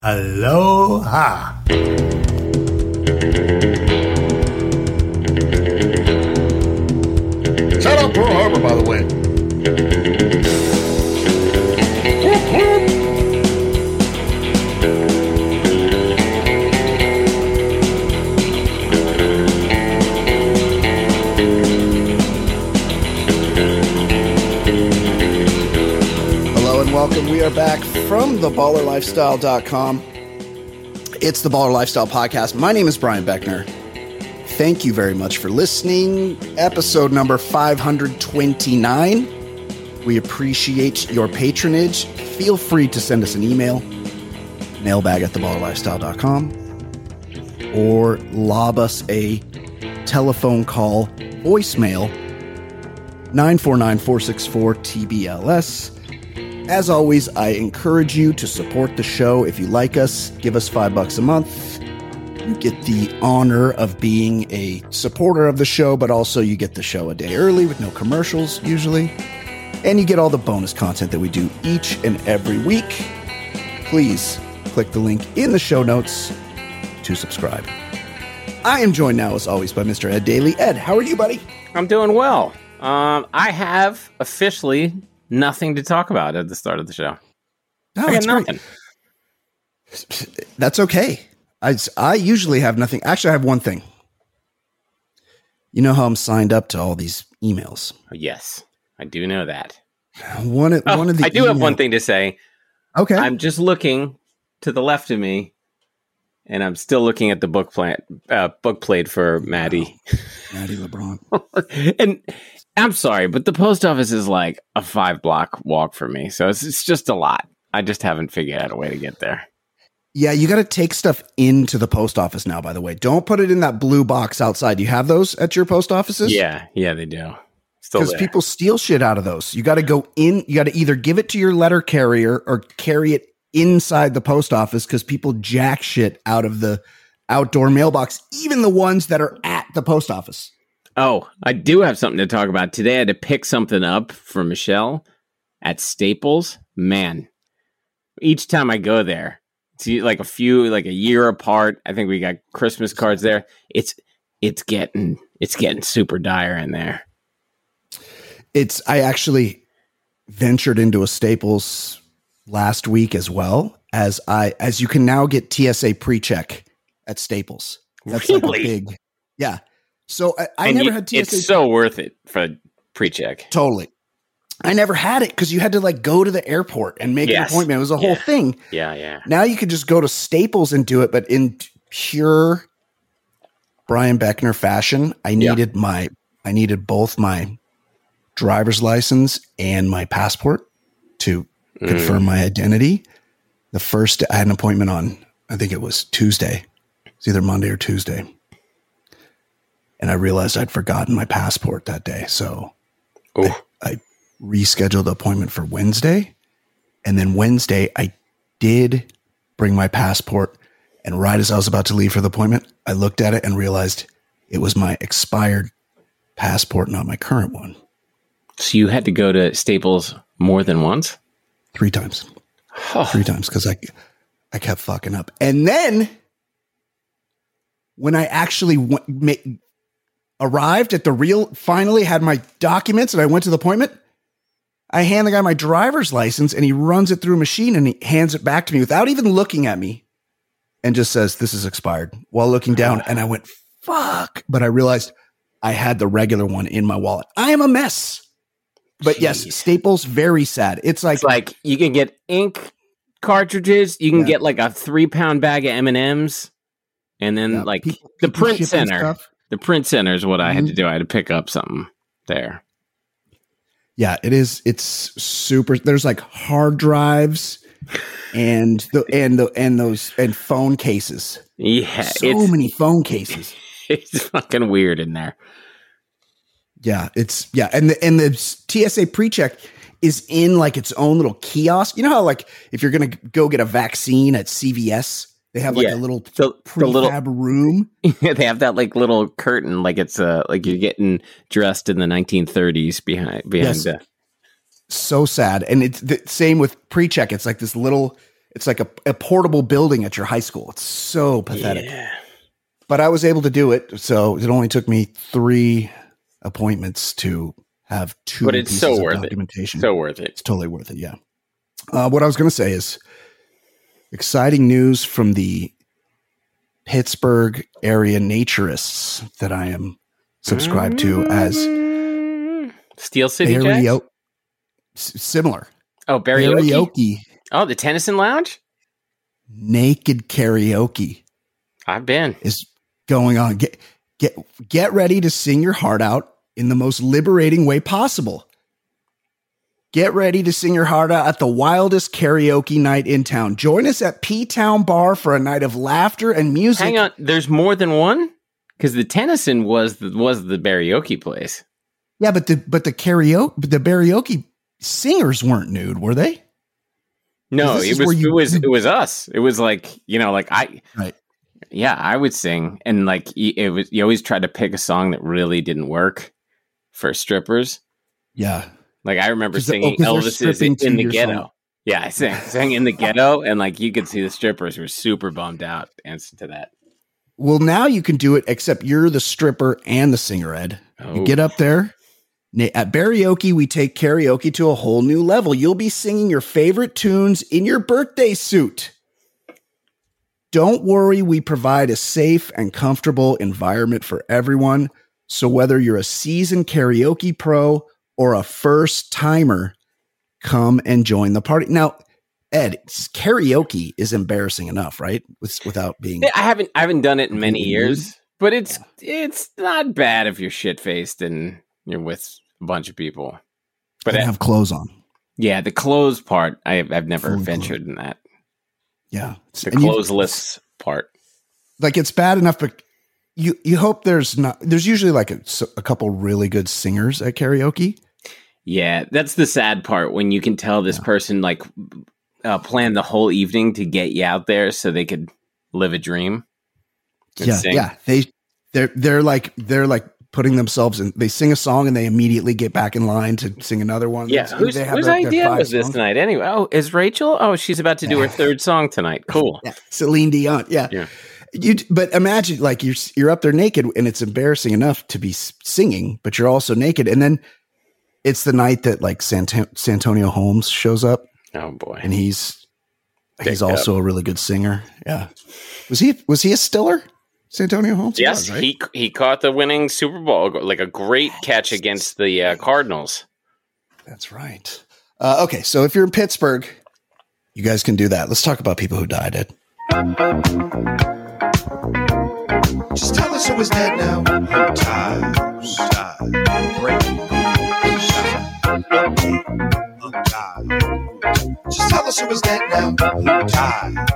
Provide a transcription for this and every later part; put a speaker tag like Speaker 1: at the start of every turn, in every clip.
Speaker 1: Aloha.
Speaker 2: Shout out Pearl Harbor, by the way.
Speaker 3: Hello and welcome. We are back from theballerlifestyle.com. It's the Baller Lifestyle Podcast. My name is Brian Beckner. Thank you very much for listening. Episode number 529. We appreciate your patronage. Feel free to send us an email, mailbag@theballerlifestyle.com, or lob us a telephone call, voicemail, 949-464-TBLS. As always, I encourage you to support the show. If you like us, give us $5 a month. You get the honor of being a supporter of the show, but also you get the show a day early with no commercials, usually. And you get all the bonus content that we do each and every week. Please click the link in the show notes to subscribe. I am joined now, as always, by Mr. Ed Daly. Ed, how are you, buddy?
Speaker 4: I'm doing well. I have officially nothing to talk about at the start of the show.
Speaker 3: No,
Speaker 4: I got
Speaker 3: that's
Speaker 4: nothing.
Speaker 3: Great. That's okay. I usually have nothing. Actually, I have one thing. You know how I'm signed up to all these emails?
Speaker 4: Yes, I do know that.
Speaker 3: One of the
Speaker 4: I do have one thing to say.
Speaker 3: Okay.
Speaker 4: I'm just looking to the left of me, and I'm still looking at the book plate for Maddie.
Speaker 3: Maddie LeBron.
Speaker 4: And I'm sorry, but the post office is like a 5-block walk for me, so it's just a lot. I just haven't figured out a way to get there.
Speaker 3: Yeah, you got to take stuff into the post office now, by the way. Don't put it in that blue box outside. You have those at your post offices?
Speaker 4: Yeah, they do.
Speaker 3: Because people steal shit out of those. You got to go in. You got to either give it to your letter carrier or carry it inside the post office because people jack shit out of the outdoor mailbox, even the ones that are at the post office.
Speaker 4: Oh, I do have something to talk about. Today I had to pick something up for Michelle at Staples. Man, each time I go there, it's like a year apart. I think we got Christmas cards there. It's getting super dire in there.
Speaker 3: I actually ventured into a Staples last week as well, as you can now get TSA pre-check at Staples. That's
Speaker 4: really?
Speaker 3: like a big, yeah. So I never had TSA.
Speaker 4: It's so worth it for pre-check.
Speaker 3: Totally. I never had it because you had to like go to the airport and make an appointment. It was a whole thing.
Speaker 4: Yeah.
Speaker 3: Now you could just go to Staples and do it, but in pure Brian Beckner fashion, I needed both my driver's license and my passport to confirm my identity. The first, I had an appointment on, I think it was Tuesday. It's either Monday or Tuesday. And I realized I'd forgotten my passport that day. So I rescheduled the appointment for Wednesday. And then Wednesday, I did bring my passport. And right as I was about to leave for the appointment, I looked at it and realized it was my expired passport, not my current one.
Speaker 4: So you had to go to Staples more than once?
Speaker 3: 3 times. 3 times because I kept fucking up. And then when I actually arrived at finally had my documents and I went to the appointment, I hand the guy my driver's license and he runs it through a machine and he hands it back to me without even looking at me and just says, "This is expired," while looking down. And I went, fuck. But I realized I had the regular one in my wallet. I am a mess. But yes, Staples, very sad. It's like
Speaker 4: you can get ink cartridges. You can get like a 3-pound bag of M&Ms. And then the print center. The print center is what I had to do. I had to pick up something there.
Speaker 3: Yeah, it is. It's super. There's like hard drives and phone cases.
Speaker 4: Yeah,
Speaker 3: so many phone cases.
Speaker 4: It's fucking weird in there.
Speaker 3: Yeah, and the TSA pre-check is in like its own little kiosk. You know how like if you're gonna go get a vaccine at CVS, they have like a little prefab room.
Speaker 4: They have that like little curtain, like it's like you're getting dressed in the 1930s behind.
Speaker 3: Yes. So sad, and it's the same with pre-check. It's like this little It's like a portable building at your high school. It's so pathetic.
Speaker 4: Yeah.
Speaker 3: But I was able to do it. So it only took me 3 appointments to have 2
Speaker 4: But it's
Speaker 3: pieces
Speaker 4: so
Speaker 3: of
Speaker 4: worth
Speaker 3: documentation.
Speaker 4: it. So worth it.
Speaker 3: It's totally worth it. Yeah. What I was going to say is exciting news from the Pittsburgh area naturists that I am subscribed to as
Speaker 4: Steel City Jacks?
Speaker 3: Similar.
Speaker 4: Oh,
Speaker 3: karaoke.
Speaker 4: Oh, the Tennyson Lounge?
Speaker 3: Naked karaoke
Speaker 4: I've been.
Speaker 3: is going on. Get ready to sing your heart out in the most liberating way possible. Get ready to sing your heart out at the wildest karaoke night in town. Join us at P-Town Bar for a night of laughter and music.
Speaker 4: Hang on, there's more than one? Because the Tennyson was the karaoke place.
Speaker 3: Yeah, but the karaoke singers weren't nude, were they?
Speaker 4: No, it was us. It was like,
Speaker 3: right.
Speaker 4: Yeah, I would sing, and like you always tried to pick a song that really didn't work for strippers.
Speaker 3: Yeah.
Speaker 4: Like I remember singing Elvis's In the Ghetto.
Speaker 3: Song.
Speaker 4: Yeah, I sang In the Ghetto, and like you could see the strippers were super bummed out dancing to that.
Speaker 3: Well, now you can do it, except you're the stripper and the singer, Ed. You get up there. At Barrioke, we take karaoke to a whole new level. You'll be singing your favorite tunes in your birthday suit. Don't worry, we provide a safe and comfortable environment for everyone. So whether you're a seasoned karaoke pro or a first timer, come and join the party. Now, Ed, karaoke is embarrassing enough, right? Without being,
Speaker 4: I haven't done it in many years, but it's not bad if you're shit faced and you're with a bunch of people. But
Speaker 3: I have clothes on.
Speaker 4: Yeah, the clothes part, I've never ventured in that.
Speaker 3: Yeah,
Speaker 4: the clothesless part.
Speaker 3: Like it's bad enough, but you hope there's usually like a couple really good singers at karaoke.
Speaker 4: Yeah, that's the sad part when you can tell this person like planned the whole evening to get you out there so they could live a dream.
Speaker 3: Sing. Yeah. They're like putting themselves in. They sing a song and they immediately get back in line to sing anher one.
Speaker 4: Yeah, whose idea was this tonight anyway? Oh, is Rachel? Oh, she's about to do her 3rd song tonight. Cool.
Speaker 3: Yeah. Celine Dion. Yeah. But imagine like you're up there naked and it's embarrassing enough to be singing, but you're also naked, and then it's the night that like Santonio Holmes shows up.
Speaker 4: Oh boy,
Speaker 3: and he's also a really good singer. Yeah, was he a stiller? Santonio Holmes?
Speaker 4: Yes, right? he caught the winning Super Bowl, like a great catch against the Cardinals.
Speaker 3: That's right. Okay, so if you're in Pittsburgh, you guys can do that. Let's talk about people who died, Ed.
Speaker 1: Just tell us who is dead now. Who died? Breaking news. Who died? Just tell us who is dead now. Who died?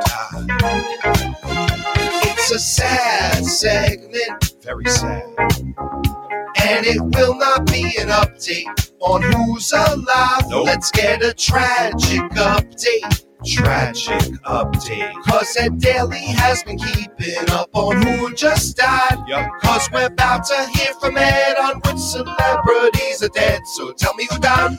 Speaker 1: It's a sad segment, very sad. And it will not be an update on who's alive. Nope. Let's get a tragic update. Cause Ed Daly has been keeping up on who just died. Yep. Cause we're about to hear from Ed on which celebrities are dead. So tell me who died.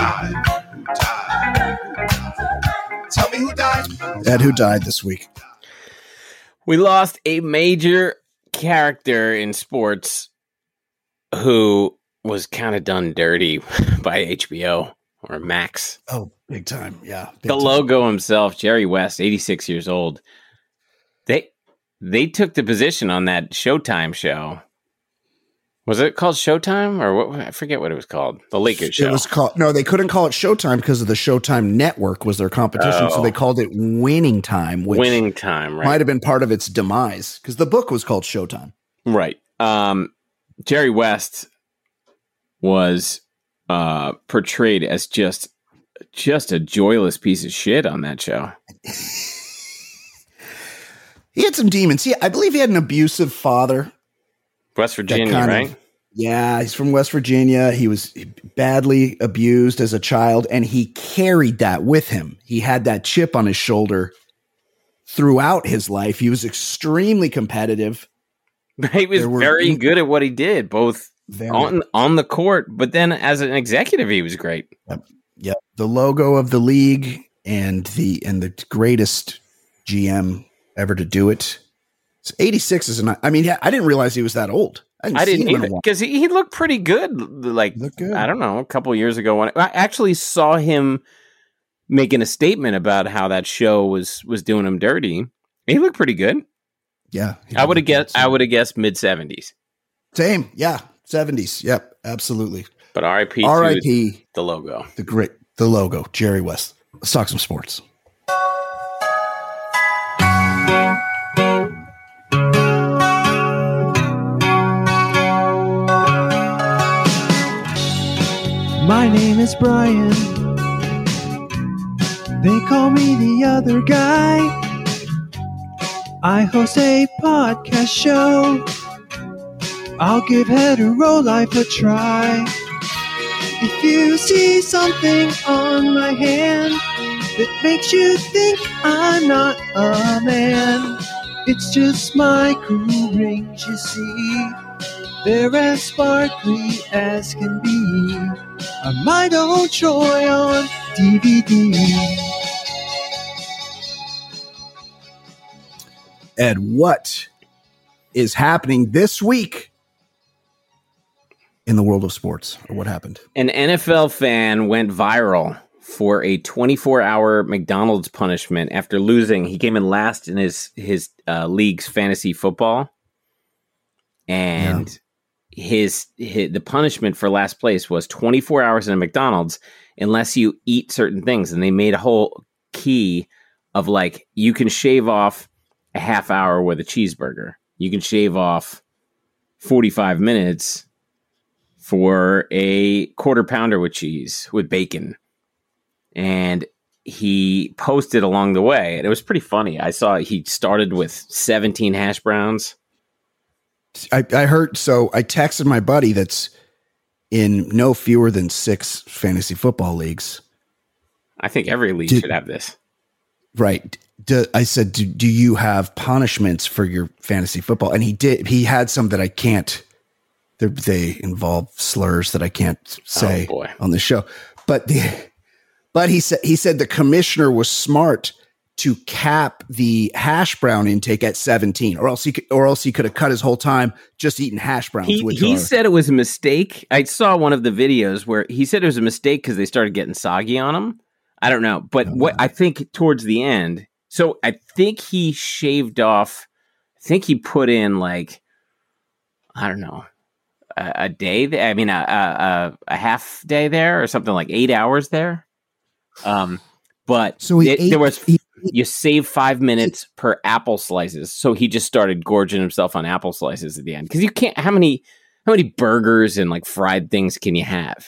Speaker 1: Tell me who died.
Speaker 3: Ed, who died this week?
Speaker 4: We lost a major character in sports who was kind of done dirty by HBO or Max.
Speaker 3: Oh, big time. Yeah.
Speaker 4: The logo himself, Jerry West, 86 years old. They took the position on that Showtime show. Was it called Showtime or what? I forget what it was called. The Lakers show.
Speaker 3: It was called, no, they couldn't call it Showtime because of the Showtime network was their competition. So they called it Winning Time, which
Speaker 4: right.
Speaker 3: Might have been part of its demise because the book was called Showtime.
Speaker 4: Right. Jerry West was portrayed as just a joyless piece of shit on that show.
Speaker 3: He had some demons. I believe he had an abusive father.
Speaker 4: West Virginia, right?
Speaker 3: Yeah, he's from West Virginia. He was badly abused as a child, and he carried that with him. He had that chip on his shoulder throughout his life. He was extremely competitive.
Speaker 4: He was very good at what he did, both on the court, but then as an executive, he was great.
Speaker 3: Yep. The logo of the league and the greatest GM ever to do it. So 86 is I mean, yeah, I didn't realize he was that old.
Speaker 4: I didn't either, because he looked pretty good. Like,
Speaker 3: good.
Speaker 4: I don't know, a couple years ago when I actually saw him making a statement about how that show was doing him dirty. He looked pretty good.
Speaker 3: Yeah,
Speaker 4: I would have guessed mid 70s.
Speaker 3: Same, yeah, 70s. Yep, absolutely.
Speaker 4: But R.I.P.
Speaker 3: R.I.P.
Speaker 4: the logo,
Speaker 3: the logo, Jerry West. Let's talk some sports.
Speaker 2: My name is Brian. They call me the other guy. I host a podcast show. I'll give hetero life a try. If you see something on my hand that makes you think I'm not a man, it's just my cool rings, you see. They're as sparkly as can be. A might old Troy on DVD.
Speaker 3: Ed, what is happening this week in the world of sports? Or what happened?
Speaker 4: An NFL fan went viral for a 24-hour McDonald's punishment after losing. He came in last in his league's fantasy football. And the punishment for last place was 24 hours in a McDonald's unless you eat certain things. And they made a whole key of like, you can shave off a half hour with a cheeseburger. You can shave off 45 minutes for a quarter pounder with cheese, with bacon. And he posted along the way, and it was pretty funny. I saw he started with 17 hash browns.
Speaker 3: I heard, so I texted my buddy that's in no fewer than 6 fantasy football leagues.
Speaker 4: I think every league should have this.
Speaker 3: Right. I said, do you have punishments for your fantasy football? And he did. He had some that I can't. They involve slurs that I can't say on the show. But he said the commissioner was smart to cap the hash brown intake at 17, or else he could have cut his whole time just eating hash browns.
Speaker 4: He said it was a mistake. I saw one of the videos where he said it was a mistake because they started getting soggy on him. I don't know, but what I think towards the end. So I think he shaved off. I think he put in like, I don't know, a day. I mean, a half day there or something, like 8 hours there. But so you save 5 minutes per apple slices. So he just started gorging himself on apple slices at the end. Because you can't, how many burgers and like fried things can you have?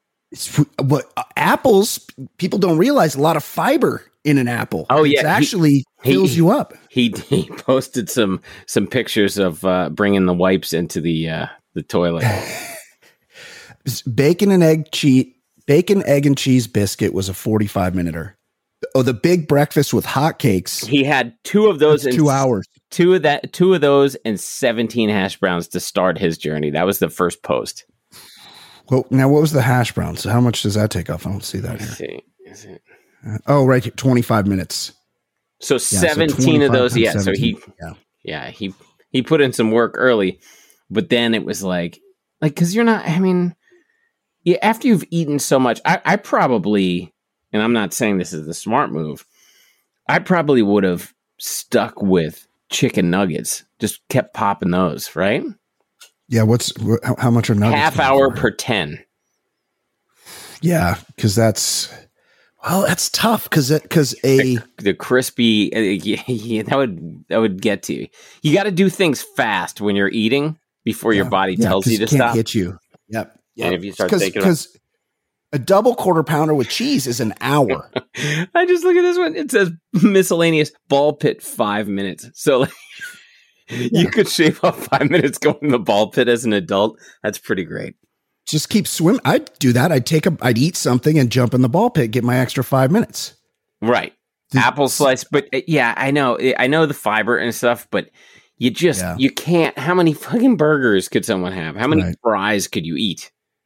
Speaker 3: Apples, people don't realize a lot of fiber in an apple.
Speaker 4: Oh yeah,
Speaker 3: it actually fills you up.
Speaker 4: He posted some pictures of bringing the wipes into the toilet.
Speaker 3: Bacon, egg, and cheese biscuit was a 45-minute. Oh, the big breakfast with hotcakes.
Speaker 4: He had 2 of those in
Speaker 3: 2 hours.
Speaker 4: 2 of those and 17 hash browns to start his journey. That was the first post.
Speaker 3: Well, now what was the hash browns? How much does that take off? I don't see that here. Is it? Right here, 25 minutes.
Speaker 4: So 17 of those, yeah. 17, so he put in some work early, but then it was like because you're not. I mean, after you've eaten so much, I probably, and I'm not saying this is the smart move, I probably would have stuck with chicken nuggets. Just kept popping those, right?
Speaker 3: Yeah, how much are nuggets?
Speaker 4: Half hour per 10.
Speaker 3: Yeah, because that's tough because
Speaker 4: the crispy that would get to you. You got to do things fast when you're eating before your body tells you to stop.
Speaker 3: Can't hit you. Yep.
Speaker 4: And if you start thinking
Speaker 3: because a double quarter pounder with cheese is an hour.
Speaker 4: I just look at this one. It says miscellaneous ball pit 5 minutes. So like, you could shave off 5 minutes going to the ball pit as an adult. That's pretty great.
Speaker 3: Just keep swimming. I'd do that. I'd eat something and jump in the ball pit, get my extra 5 minutes.
Speaker 4: Right. Apple slice. But yeah, I know the fiber and stuff, but you just, you can't. How many fucking burgers could someone have? How many fries could you eat?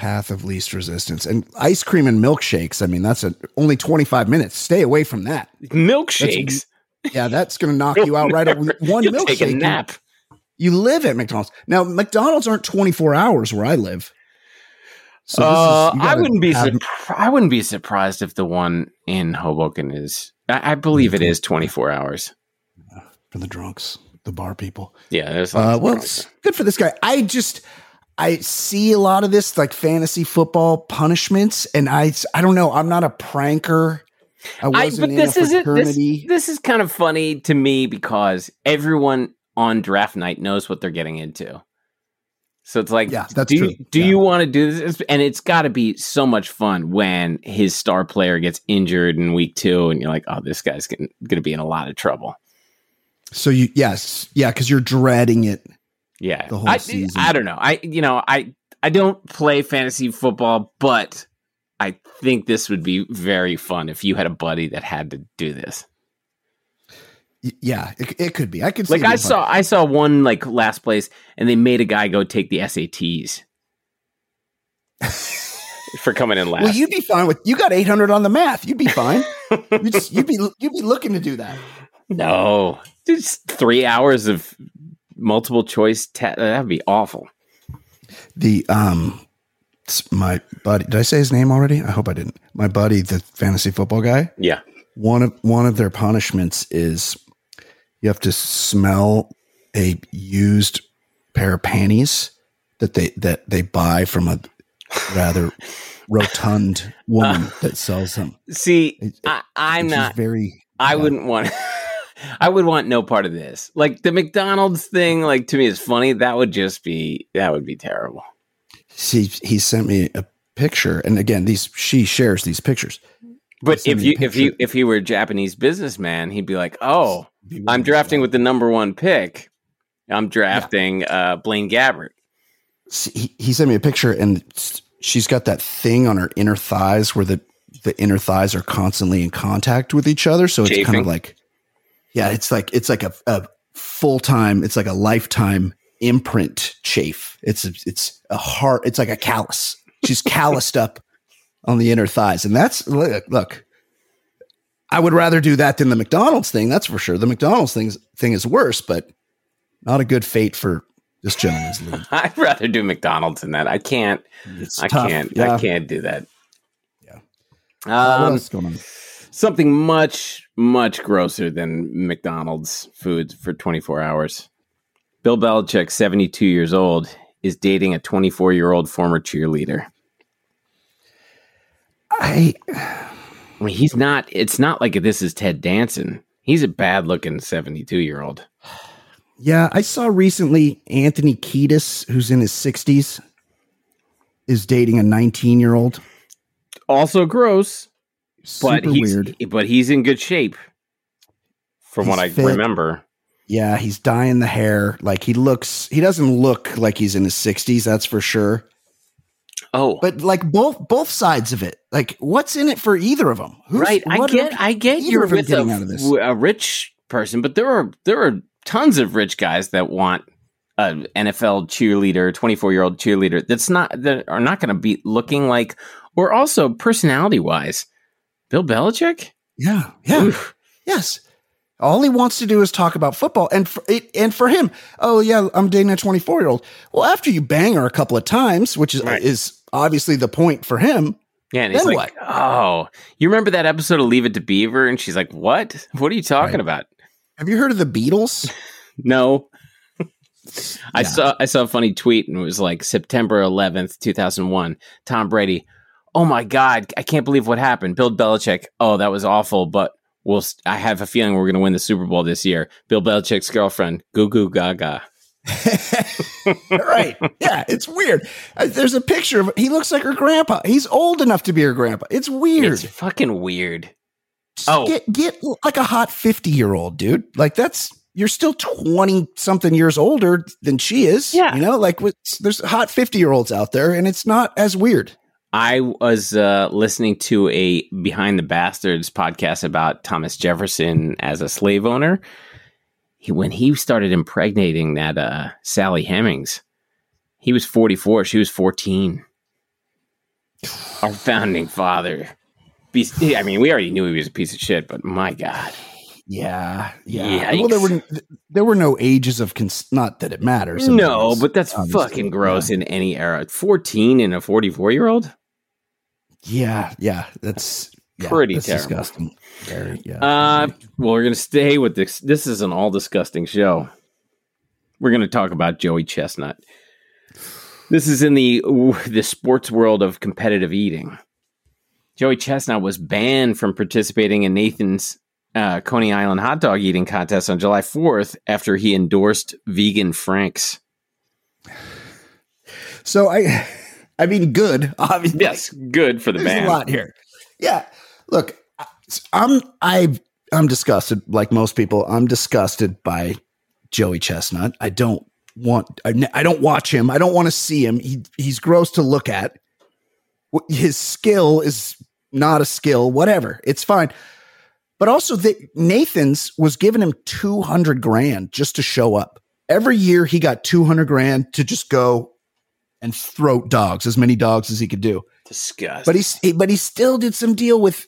Speaker 3: Path of least resistance. And ice cream and milkshakes. I mean, that's only 25 minutes. Stay away from that.
Speaker 4: Milkshakes.
Speaker 3: That's going to knock you out right at one
Speaker 4: You'll
Speaker 3: milkshake.
Speaker 4: take a nap.
Speaker 3: You live at McDonald's. Now, McDonald's aren't 24 hours where I live. So
Speaker 4: I wouldn't be surprised if the one in Hoboken is. I believe it is 24 hours.
Speaker 3: For the drunks, the bar people.
Speaker 4: Yeah, there's
Speaker 3: it's good for this guy. I see a lot of this like fantasy football punishments, and I don't know. I'm not a pranker. I wasn't in a fraternity.
Speaker 4: This is kind of funny to me because everyone on draft night knows what they're getting into. So it's like,
Speaker 3: that's
Speaker 4: do
Speaker 3: true.
Speaker 4: You want to do this? And it's got to be so much fun when his star player gets injured in week 2, and you're like, oh, this guy's going to be in a lot of trouble.
Speaker 3: So because you're dreading it.
Speaker 4: Yeah,
Speaker 3: the whole season.
Speaker 4: I don't know. I don't play fantasy football, but I think this would be very fun if you had a buddy that had to do this.
Speaker 3: Yeah, it could be. I could see
Speaker 4: like I saw one like last place, and they made a guy go take the SATs for coming in last.
Speaker 3: Well, you'd be fine with. You got 800 on the math. You'd be fine. you'd be looking to do that.
Speaker 4: No, just 3 hours of multiple choice test. That'd be awful.
Speaker 3: My buddy. Did I say his name already? I hope I didn't. My buddy, the fantasy football guy.
Speaker 4: Yeah.
Speaker 3: One of their punishments is you have to smell a used pair of panties that they buy from a rather rotund woman that sells them.
Speaker 4: See, I'm not
Speaker 3: very.
Speaker 4: I wouldn't want. I would want no part of this. Like the McDonald's thing, like to me is funny. That would be terrible.
Speaker 3: See, he sent me a picture, and again, she shares these pictures.
Speaker 4: But if he were a Japanese businessman, he'd be like, "Oh, I'm drafting with the number 1 pick. I'm drafting Blaine Gabbert."
Speaker 3: He sent me a picture, and she's got that thing on her inner thighs where the inner thighs are constantly in contact with each other. So it's
Speaker 4: Chafing.
Speaker 3: kind of like, it's like a full-time, it's like a lifetime imprint chafe. It's a heart. It's like a callus. She's calloused up on the inner thighs. And that's, look, I would rather do that than the McDonald's thing. That's for sure. The McDonald's thing is worse, but not a good fate for this gentleman's league.
Speaker 4: I'd rather do McDonald's than that. I can't do that.
Speaker 3: Yeah. What else is going on?
Speaker 4: Something much, much grosser than McDonald's foods for 24 hours. Bill Belichick, 72 years old, is dating a 24-year-old former cheerleader. I mean, he's not. It's not like this is Ted Danson. He's a bad-looking 72-year-old.
Speaker 3: Yeah, I saw recently Anthony Kiedis, who's in his 60s, is dating a 19-year-old.
Speaker 4: Also gross,
Speaker 3: Super weird.
Speaker 4: But he's in good shape, from what I remember.
Speaker 3: Yeah, he's dyeing the hair. Like he doesn't look like he's in his 60s, that's for sure.
Speaker 4: Oh,
Speaker 3: but like both sides of it. Like, what's in it for either of them?
Speaker 4: Right, I get you're with a rich person, but there are tons of rich guys that want an NFL cheerleader, 24-year-old cheerleader that are not going to be looking like, or also personality wise, Bill Belichick.
Speaker 3: Yeah. Oof. Yes. All he wants to do is talk about football, and for him, oh yeah, I'm dating a 24-year-old. Well, after you bang her a couple of times, which is obviously the point for him.
Speaker 4: Yeah, and he's like, what? Oh, you remember that episode of Leave It to Beaver? And she's like, what? What are you talking about?
Speaker 3: Have you heard of the Beatles?
Speaker 4: No. I saw a funny tweet, and it was like September 11th, 2001. Tom Brady. Oh my God, I can't believe what happened. Bill Belichick. Oh, that was awful, but I have a feeling we're going to win the Super Bowl this year. Bill Belichick's girlfriend, Goo Goo Gaga.
Speaker 3: Right. Yeah, it's weird. There's a picture of he looks like her grandpa. He's old enough to be her grandpa. It's weird.
Speaker 4: It's fucking weird.
Speaker 3: Get like a hot 50-year-old, dude. Like you're still 20 something years older than she is.
Speaker 4: Yeah.
Speaker 3: You know, like there's hot 50-year-olds out there, and it's not as weird.
Speaker 4: I was listening to a Behind the Bastards podcast about Thomas Jefferson as a slave owner. When he started impregnating that Sally Hemings, he was 44. She was 14. Our founding father. I mean, we already knew he was a piece of shit, but my God.
Speaker 3: Yeah.
Speaker 4: Yikes.
Speaker 3: Well, there were no ages of not that it matters.
Speaker 4: No, but that's fucking gross in any era. 14 and a 44-year-old?
Speaker 3: Yeah, that's
Speaker 4: pretty
Speaker 3: that's
Speaker 4: terrible.
Speaker 3: Disgusting. Very,
Speaker 4: well, we're gonna stay with this. This is an all disgusting show. We're gonna talk about Joey Chestnut. This is in the sports world of competitive eating. Joey Chestnut was banned from participating in Nathan's Coney Island hot dog eating contest on July 4th after he endorsed vegan Franks.
Speaker 3: So I mean, good, obviously.
Speaker 4: Yes, good for the
Speaker 3: There's
Speaker 4: ban.
Speaker 3: a lot here. Yeah, look, I'm disgusted. Like most people, I'm disgusted by Joey Chestnut. I don't watch him. I don't want to see him. He's gross to look at. His skill is not a skill. Whatever, it's fine. But also, Nathan's was giving him $200,000 just to show up. Every year, he got $200,000 to just go and throat dogs, as many dogs as he could do.
Speaker 4: Disgusting.
Speaker 3: But he still did some deal with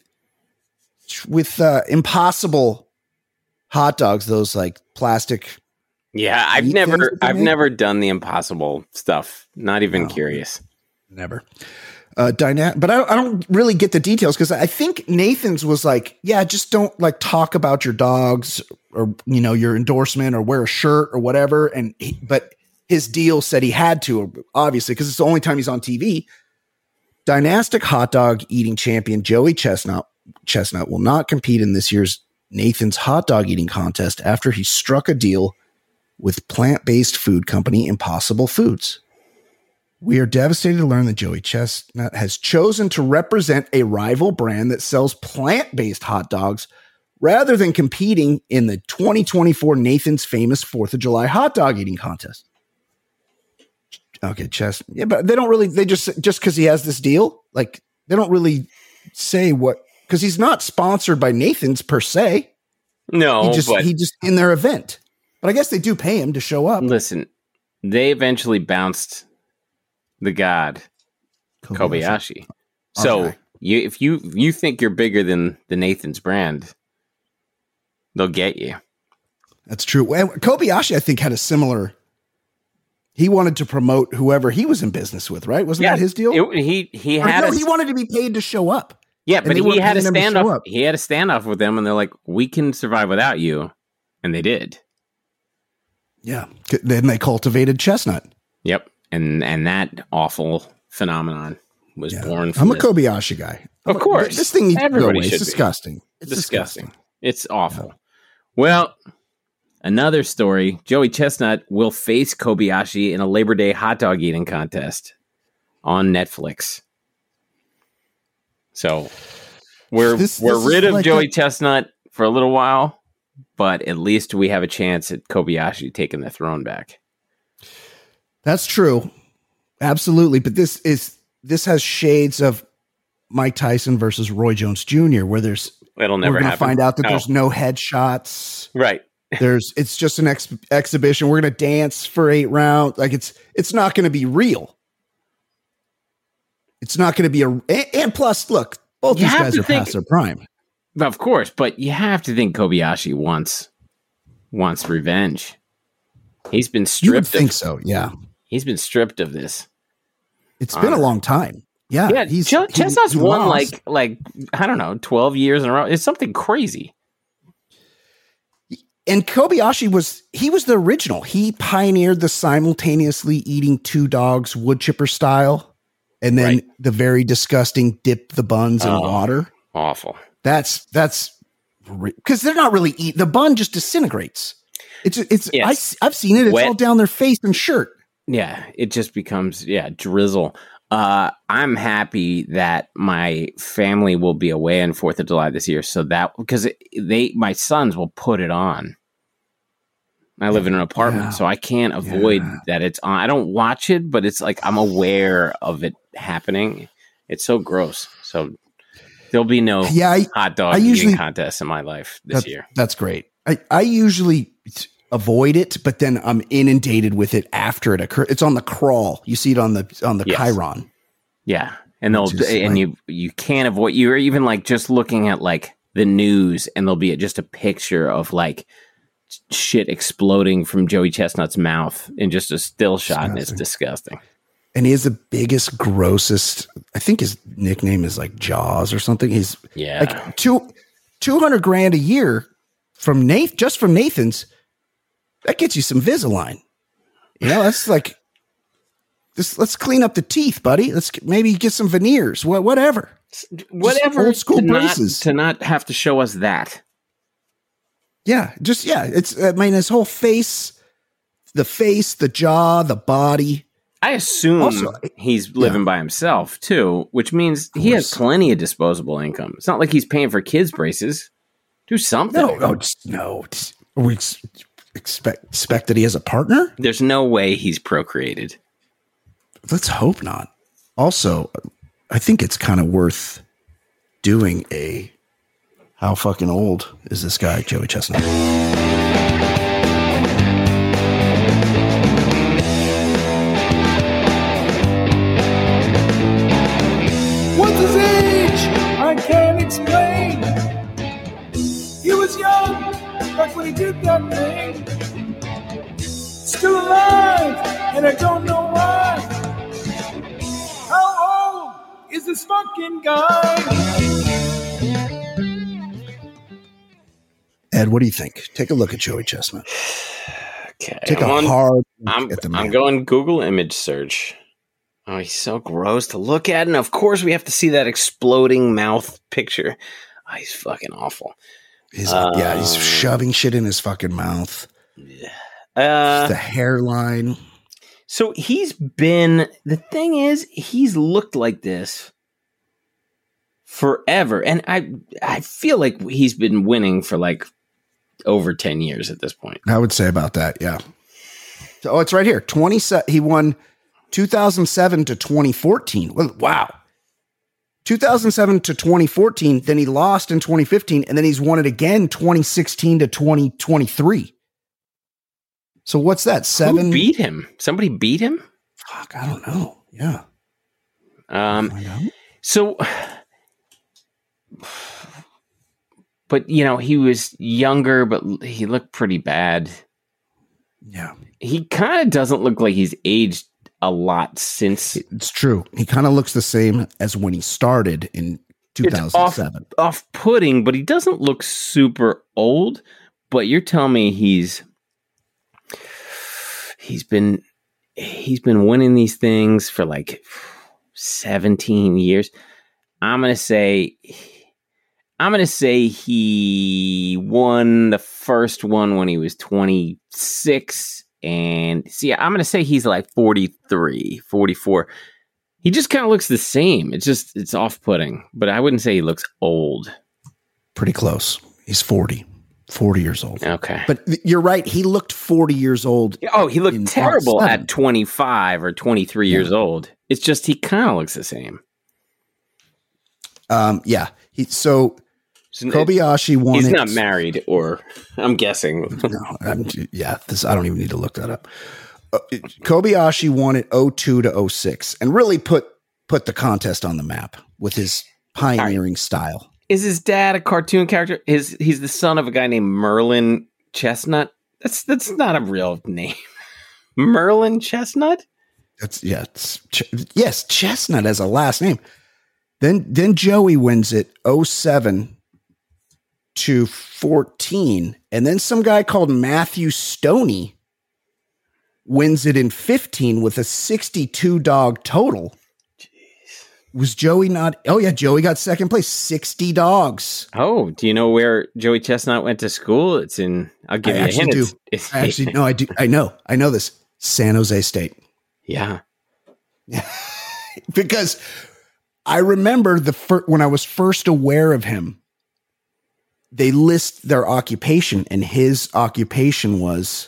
Speaker 3: Impossible hot dogs. Those like plastic.
Speaker 4: Yeah, I've never done the Impossible stuff. Not even curious.
Speaker 3: Never. But I don't really get the details because I think Nathan's was like, yeah, just don't like talk about your dogs or, your endorsement or wear a shirt or whatever. But his deal said he had to, obviously, because it's the only time he's on TV. Dynastic hot dog eating champion Joey Chestnut will not compete in this year's Nathan's hot dog eating contest after he struck a deal with plant-based food company Impossible Foods. We are devastated to learn that Joey Chestnut has chosen to represent a rival brand that sells plant-based hot dogs rather than competing in the 2024 Nathan's famous 4th of July hot dog eating contest. Okay, Chestnut. Yeah, but they don't really, they just because he has this deal, like they don't really say what, because he's not sponsored by Nathan's per se.
Speaker 4: No,
Speaker 3: he just in their event. But I guess they do pay him to show up.
Speaker 4: Listen, they eventually bounced the god Kobayashi. So
Speaker 3: Okay.
Speaker 4: if you think you're bigger than the Nathan's brand, they'll get you.
Speaker 3: That's true. Well, Kobayashi, I think, had a similar. He wanted to promote whoever he was in business with, right? Wasn't that his deal?
Speaker 4: He
Speaker 3: he wanted to be paid to show up.
Speaker 4: Yeah,
Speaker 3: And
Speaker 4: but
Speaker 3: they
Speaker 4: he
Speaker 3: weren't
Speaker 4: had a
Speaker 3: paying him to show
Speaker 4: standoff.
Speaker 3: up.
Speaker 4: He had a standoff with them, and they're like, "We can survive without you," and they did.
Speaker 3: Yeah. Then they cultivated Chestnut.
Speaker 4: Yep, and that awful phenomenon was born from
Speaker 3: I'm a
Speaker 4: this.
Speaker 3: Kobayashi guy.
Speaker 4: Of course.
Speaker 3: This thing needs to go
Speaker 4: Everybody
Speaker 3: away.
Speaker 4: should
Speaker 3: It's
Speaker 4: be.
Speaker 3: disgusting. It's
Speaker 4: Disgusting. It's awful. Well, another story. Joey Chestnut will face Kobayashi in a Labor Day hot dog eating contest on Netflix. So we're
Speaker 3: This
Speaker 4: rid
Speaker 3: is
Speaker 4: of
Speaker 3: like
Speaker 4: Joey Chestnut for a little while, but at least we have a chance at Kobayashi taking the throne back.
Speaker 3: That's true. Absolutely. But this has shades of Mike Tyson versus Roy Jones Jr., where
Speaker 4: It'll never
Speaker 3: we're going to
Speaker 4: happen.
Speaker 3: find out that there's no headshots.
Speaker 4: Right.
Speaker 3: It's just an exhibition. We're going to dance for 8 rounds. Like it's not going to be real. It's not going to be and plus, look, both these guys are past their prime.
Speaker 4: Of course, but you have to think Kobayashi wants revenge. He's been stripped.
Speaker 3: You would think so, yeah.
Speaker 4: He's been stripped of this.
Speaker 3: It's been a long time. Yeah,
Speaker 4: Chestnut's
Speaker 3: he
Speaker 4: won
Speaker 3: lost.
Speaker 4: like I don't know, 12 years in a row. It's something crazy.
Speaker 3: And Kobayashi was the original. He pioneered the simultaneously eating 2 dogs wood chipper style, and then the very disgusting dip the buns in water.
Speaker 4: Awful.
Speaker 3: That's because they're not really eating. The bun just disintegrates. It's
Speaker 4: Yes.
Speaker 3: I've seen it. It's
Speaker 4: Wet.
Speaker 3: all down their face and shirt.
Speaker 4: Yeah, it just becomes drizzle. I'm happy that my family will be away on 4th of July this year, so that because my sons will put it on. I live in an apartment, so I can't avoid that it's on. I don't watch it, but it's like I'm aware of it happening. It's so gross. So there'll be no hot dog eating contest in my life this year.
Speaker 3: That's great. I usually avoid it, but then I'm inundated with it after it occurs. It's on the crawl. You see it on the Chiron.
Speaker 4: Yeah. And they'll
Speaker 3: Just
Speaker 4: and
Speaker 3: like-
Speaker 4: you can't avoid, you're even like just looking at like the news, and there'll be just a picture of like shit exploding from Joey Chestnut's mouth in just a still shot, and it's disgusting.
Speaker 3: And he is the biggest, grossest. I think his nickname is like Jaws or something. He's like 200 grand a year from just from Nathan's. That gets you some Visalign. You know, that's like, let's clean up the teeth, buddy. Let's maybe get some veneers, whatever.
Speaker 4: Whatever,
Speaker 3: old school braces.
Speaker 4: to not have to show us that.
Speaker 3: Yeah, it's. I mean, his whole face, the jaw, the body.
Speaker 4: I assume
Speaker 3: Also,
Speaker 4: he's living by himself too, which means he has plenty of disposable income. It's not like he's paying for kids' braces. Do something.
Speaker 3: No. We expect that he has a partner.
Speaker 4: There's no way he's procreated.
Speaker 3: Let's hope not. Also, I think it's kind of worth doing a how fucking old is this guy, Joey Chestnut?
Speaker 5: What's his age? I can't explain. He was young back when he did that thing. Still alive, and I don't know why. How old is this fucking guy?
Speaker 3: Ed, what do you think? Take a look at Joey Chestnut.
Speaker 4: Okay,
Speaker 3: Take a hard
Speaker 4: I'm
Speaker 3: look at the man.
Speaker 4: I'm going Google image search. Oh, he's so gross to look at, and of course we have to see that exploding mouth picture. Oh, he's fucking awful.
Speaker 3: He's shoving shit in his fucking mouth.
Speaker 4: Uh,
Speaker 3: The hairline.
Speaker 4: So the thing is, he's looked like this forever. And I feel like he's been winning for like over 10 years at this point.
Speaker 3: I would say about that, yeah. So, it's right here. He won 2007 to 2014. Wow. 2007 to 2014, then he lost in 2015, and then he's won it again 2016 to 2023. So what's that? 7?
Speaker 4: Who beat him? Somebody beat him?
Speaker 3: Fuck, I don't know. Yeah.
Speaker 4: So, but you know, he was younger, but he looked pretty bad.
Speaker 3: Yeah.
Speaker 4: He kind of doesn't look like he's aged a lot since.
Speaker 3: It's true. He kind of looks the same as when he started in 2007.
Speaker 4: It's off-putting, but he doesn't look super old. But you're telling me he's been winning these things for like 17 years. I'm gonna say he won the first one when he was 26. And see, I'm going to say he's like 43, 44. He just kind of looks the same. It's off-putting, but I wouldn't say he looks old.
Speaker 3: Pretty close. He's 40 years old.
Speaker 4: Okay.
Speaker 3: But you're right. He looked 40 years old.
Speaker 4: Oh, he looked terrible
Speaker 3: 07.
Speaker 4: at 25 or 23 years old. It's just he kind of looks the same.
Speaker 3: Yeah. Kobayashi won.
Speaker 4: He's not married, or I'm guessing.
Speaker 3: No, I don't even need to look that up. Kobayashi won it 02 to 06 and really put the contest on the map with his pioneering style.
Speaker 4: Is his dad a cartoon character? He's the son of a guy named Merlin Chestnut. That's not a real name. Merlin Chestnut?
Speaker 3: Yes, Chestnut as a last name. Then Joey wins it 07 to 14, and then some guy called Matthew Stoney wins it in 15 with a 62 dog total. Jeez. Was Joey not? Oh yeah, Joey got second place, 60 dogs.
Speaker 4: Oh, do you know where Joey Chestnut went to school? It's in. I'll give you a hint.
Speaker 3: I actually no, I do. I know this. San Jose State.
Speaker 4: Yeah.
Speaker 3: Because I remember when I was first aware of him, they list their occupation, and his occupation was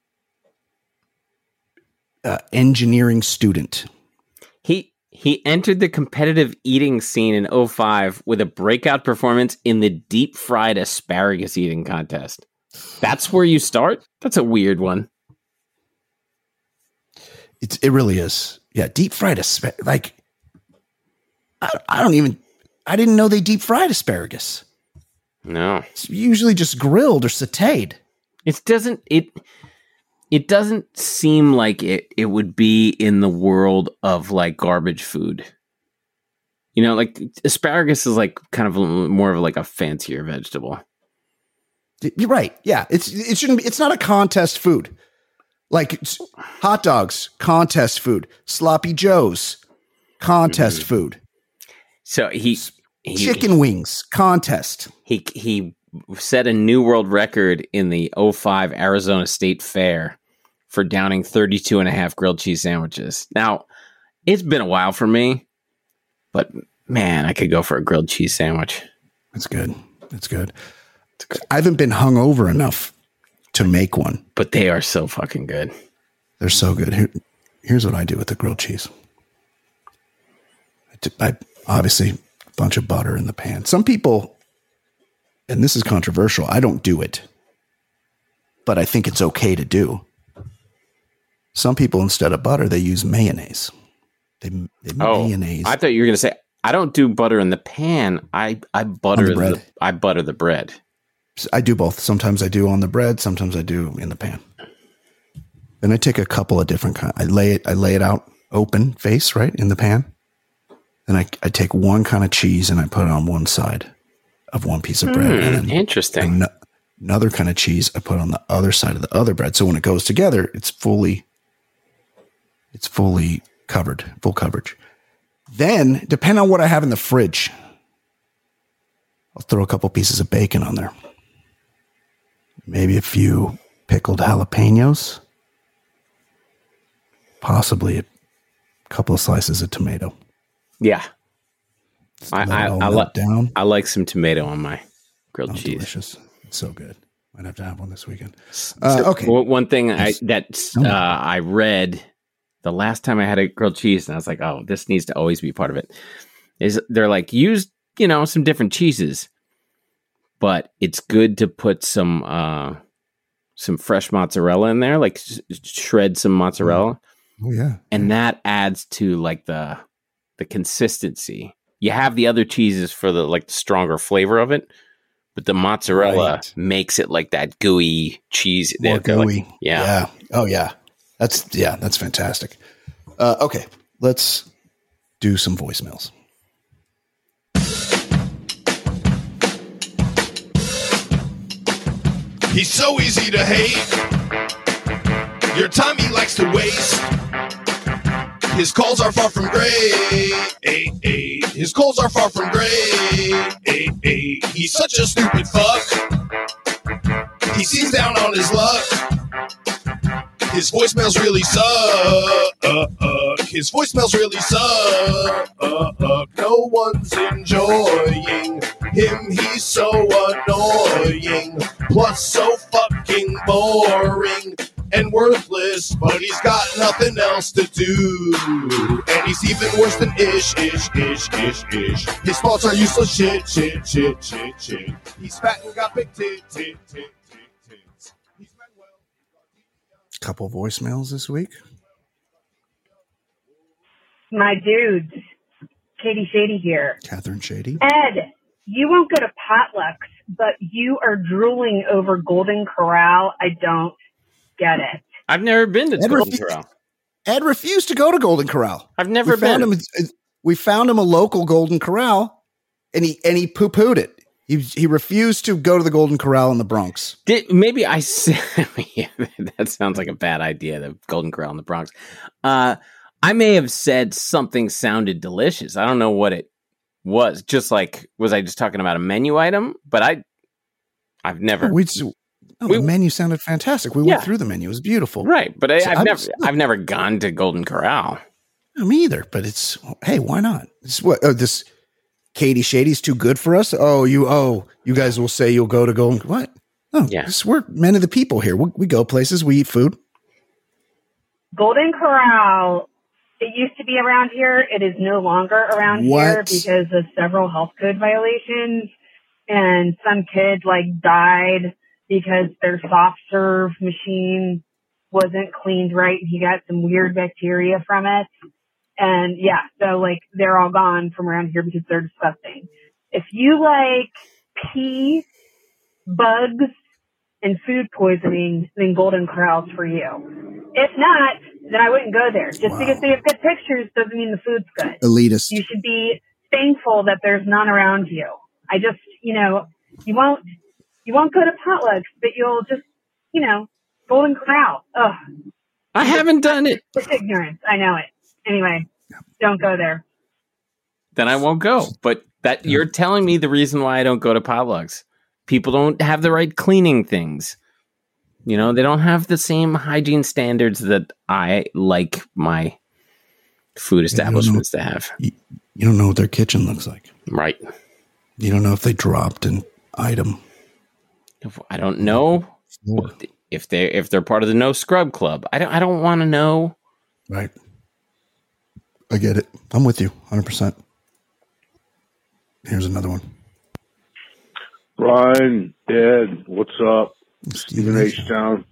Speaker 3: engineering student.
Speaker 4: He entered the competitive eating scene in 05 with a breakout performance in the deep fried asparagus eating contest. That's where you start? That's a weird one.
Speaker 3: It really is. Yeah, deep fried asparagus. Like, I didn't know they deep fried asparagus.
Speaker 4: No,
Speaker 3: It's usually just grilled or sauteed.
Speaker 4: It doesn't seem like it would be in the world of like garbage food. You know, like asparagus is like kind of more of like a fancier vegetable.
Speaker 3: You're right. Yeah, it shouldn't be. It's not a contest food. Like hot dogs, contest food. Sloppy Joes, contest food.
Speaker 4: So he
Speaker 3: Chicken wings, contest.
Speaker 4: He set a new world record in the 2005 Arizona State Fair for downing 32 and a half grilled cheese sandwiches. Now, it's been a while for me, but man, I could go for a grilled cheese sandwich.
Speaker 3: It's good. It's good. I haven't been hungover enough to make one.
Speaker 4: But they are so fucking good.
Speaker 3: They're so good. Here's what I do with the grilled cheese. I obviously a bunch of butter in the pan. Some people, and this is controversial, I don't do it, but I think it's okay to do. Some people, instead of butter, they use mayonnaise. They mayonnaise.
Speaker 4: I thought you were going to say, I don't do butter in the pan. I butter the bread. I butter the bread.
Speaker 3: I do both. Sometimes I do on the bread. Sometimes I do in the pan. Then I take a couple of different kinds. I lay it out open face, right, in the pan. Then I take one kind of cheese and I put it on one side of one piece of bread. And then
Speaker 4: interesting.
Speaker 3: Another kind of cheese I put on the other side of the other bread. So when it goes together, it's fully covered, full coverage. Then, depending on what I have in the fridge, I'll throw a couple pieces of bacon on there. Maybe a few pickled jalapenos. Possibly a couple of slices of tomato.
Speaker 4: Yeah.
Speaker 3: I
Speaker 4: like some tomato on my grilled cheese.
Speaker 3: Delicious. It's so good. Might have to have one this weekend.
Speaker 4: Okay. One thing I read the last time I had a grilled cheese, and I was like, oh, this needs to always be part of it, is they're like, use, some different cheeses, but it's good to put some fresh mozzarella in there, like shred some mozzarella.
Speaker 3: Oh, yeah.
Speaker 4: And that adds to like the consistency. You have the other cheeses for the like the stronger flavor of it, but the mozzarella makes it like that gooey cheese.
Speaker 3: More gooey.
Speaker 4: Like, yeah.
Speaker 3: Oh, yeah. That's fantastic. Okay, let's do some voicemails.
Speaker 1: He's so easy to hate. Your time he likes to waste. His calls are far from great. His calls are far from great. He's such a stupid fuck. He seems down on his luck. His voicemails really suck. His voicemails really suck. No one's enjoying him. He's so annoying. Plus so fucking boring and worthless. But he's got nothing else to do. And he's even worse than ish. His thoughts are useless shit. He's fat and got big tits.
Speaker 3: Couple voicemails this week.
Speaker 6: My dudes, Katie Shady here.
Speaker 3: Catherine Shady.
Speaker 6: Ed, you won't go to potlucks, but you are drooling over Golden Corral. I don't get it.
Speaker 4: I've never been to Golden Corral.
Speaker 3: Ed refused to go to Golden Corral.
Speaker 4: I've never been.
Speaker 3: We found him a local Golden Corral, and he poo-pooed it. He refused to go to the Golden Corral in the Bronx.
Speaker 4: Maybe I said that sounds like a bad idea. The Golden Corral in the Bronx. I may have said something sounded delicious. I don't know what it was. Just like, was I just talking about a menu item? But I've never.
Speaker 3: The menu sounded fantastic. We went through the menu. It was beautiful.
Speaker 4: Right, but I've never gone to Golden Corral.
Speaker 3: Me either. But hey, why not? This Katie Shady's too good for us. You guys will say you'll go to Golden. What? Oh, yeah. We're men of the people here. We go places. We eat food.
Speaker 6: Golden Corral. It used to be around here. It is no longer around here because of several health code violations. And some kid died because their soft serve machine wasn't cleaned right. He got some weird bacteria from it. And yeah, so like they're all gone from around here because they're disgusting. If you like pee, bugs, and food poisoning, then Golden Corral's for you. If not, then I wouldn't go there. Just because they have good pictures doesn't mean the food's good.
Speaker 3: Elitist.
Speaker 6: You should be thankful that there's none around you. I just, you won't go to potlucks, but you'll just, Golden Corral. Ugh.
Speaker 4: I haven't done it.
Speaker 6: It's ignorance. I know it. Anyway, don't go there.
Speaker 4: Then I won't go. But that you're telling me the reason why I don't go to potlucks. People don't have the right cleaning things. They don't have the same hygiene standards that I like my food establishments to have.
Speaker 3: You don't know what their kitchen looks like.
Speaker 4: Right.
Speaker 3: You don't know if they dropped an item.
Speaker 4: I don't know if they're part of the No Scrub Club. I don't want to know.
Speaker 3: Right. I get it. I'm with you 100%. Here's another one.
Speaker 7: Brian, Ed, what's up? Stephen H-Town.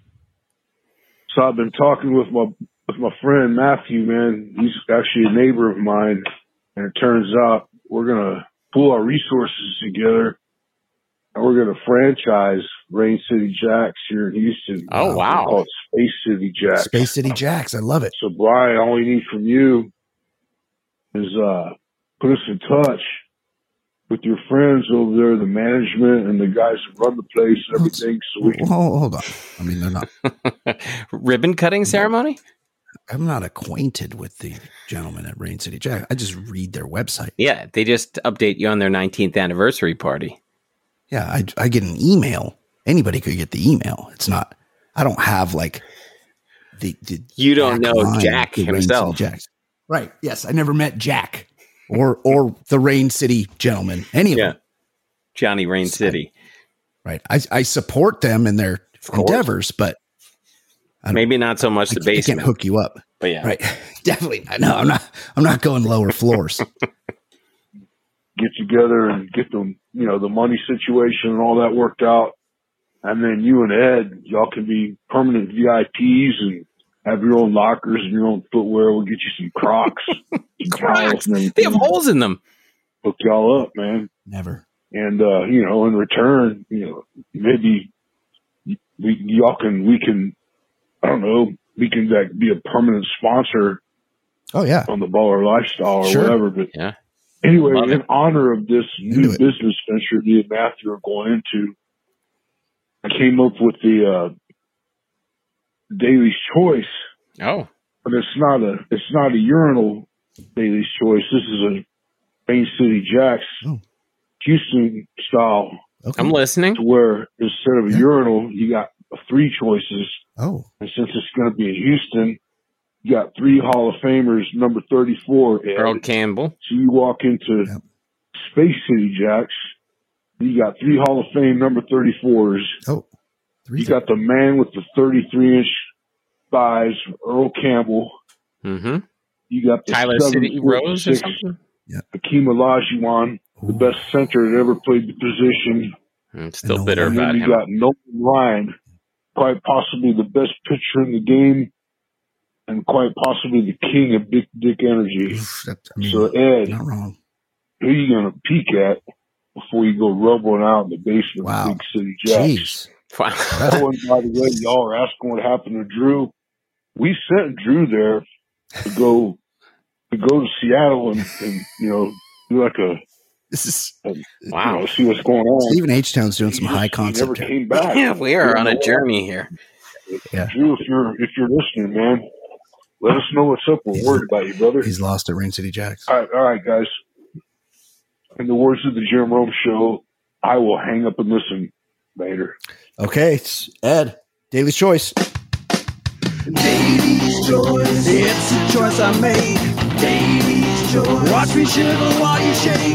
Speaker 7: So I've been talking with my friend Matthew, man. He's actually a neighbor of mine, and it turns out we're gonna pool our resources together, and we're gonna franchise Rain City Jacks here in Houston.
Speaker 4: Oh wow!
Speaker 7: Called Space City Jacks.
Speaker 3: Space City Jacks. I love it.
Speaker 7: So Brian, all we need from you is put us in touch with your friends over there, the management and the guys who run the place and everything, so we can...
Speaker 3: Hold on. I mean, they're not...
Speaker 4: Ribbon cutting ceremony?
Speaker 3: I'm not acquainted with the gentlemen at Rain City Jack. I just read their website.
Speaker 4: Yeah, they just update you on their 19th anniversary party.
Speaker 3: Yeah, I get an email. Anybody could get the email. It's not... I don't have, like, the
Speaker 4: you don't know Jack himself.
Speaker 3: Right, yes. I never met Jack. Or the Rain City gentleman, any of them.
Speaker 4: Johnny Rain City.
Speaker 3: Right. I support them in their endeavors, but
Speaker 4: maybe not so much the basement.
Speaker 3: I can't hook you up.
Speaker 4: But yeah.
Speaker 3: Right. Definitely. No, I'm not going lower floors.
Speaker 7: Get together and get them, the money situation and all that worked out. And then you and Ed, y'all can be permanent VIPs and have your own lockers and your own footwear. We'll get you some Crocs.
Speaker 4: Crocs. They have holes in them.
Speaker 7: Hook y'all up, man.
Speaker 3: Never.
Speaker 7: And, in return, maybe we can, I don't know, we can be a permanent sponsor.
Speaker 3: Oh, yeah.
Speaker 7: On the Baller Lifestyle or whatever. But
Speaker 4: yeah.
Speaker 7: Anyway, in honor of this new business venture me and Matthew are going into, I came up with the, Daly's Choice.
Speaker 4: Oh.
Speaker 7: But it's not a urinal Daly's Choice. This is a Rain City Jacks Houston style.
Speaker 3: Okay.
Speaker 4: I'm listening.
Speaker 7: To where instead of a urinal, you got 3 choices.
Speaker 3: Oh.
Speaker 7: And since it's going to be in Houston, you got 3 Hall of Famers, number 34.
Speaker 4: Earl Campbell.
Speaker 7: So you walk into Space City Jacks, you got 3 Hall of Fame number 34s.
Speaker 3: Oh.
Speaker 7: You got the man with the 33-inch thighs, Earl Campbell.
Speaker 4: Mm-hmm.
Speaker 7: You got the
Speaker 4: Tyler City Rose or something?
Speaker 7: Hakeem Olajuwon, the best center that ever played the position.
Speaker 4: I'm still bitter
Speaker 7: and
Speaker 4: about
Speaker 7: then
Speaker 4: him.
Speaker 7: You got Nolan Ryan, quite possibly the best pitcher in the game, and quite possibly the king of big dick energy. So, Ed,
Speaker 3: not wrong.
Speaker 7: Who are you going to peek at before you go rub one out in the basement of Big City Jacks?
Speaker 3: Jeez.
Speaker 4: Wow.
Speaker 7: Oh, and by the way, y'all are asking what happened to Drew. We sent Drew there to go to Seattle and do like
Speaker 4: wow.
Speaker 7: See what's going on.
Speaker 3: Stephen H. Town's doing some high concept.
Speaker 7: He never came back.
Speaker 4: Yeah, we are on a journey here.
Speaker 3: Yeah.
Speaker 7: Drew, if you're listening, man, let us know what's up. We're worried about you, brother.
Speaker 3: He's lost at Rain City Jacks.
Speaker 7: All right, guys. In the words of the Jim Rome Show, I will hang up and listen later.
Speaker 3: Okay, it's Ed. Daly's Choice.
Speaker 5: Daly's Choice. It's a choice I make. Daly's Choice. Watch me shiver while you shake.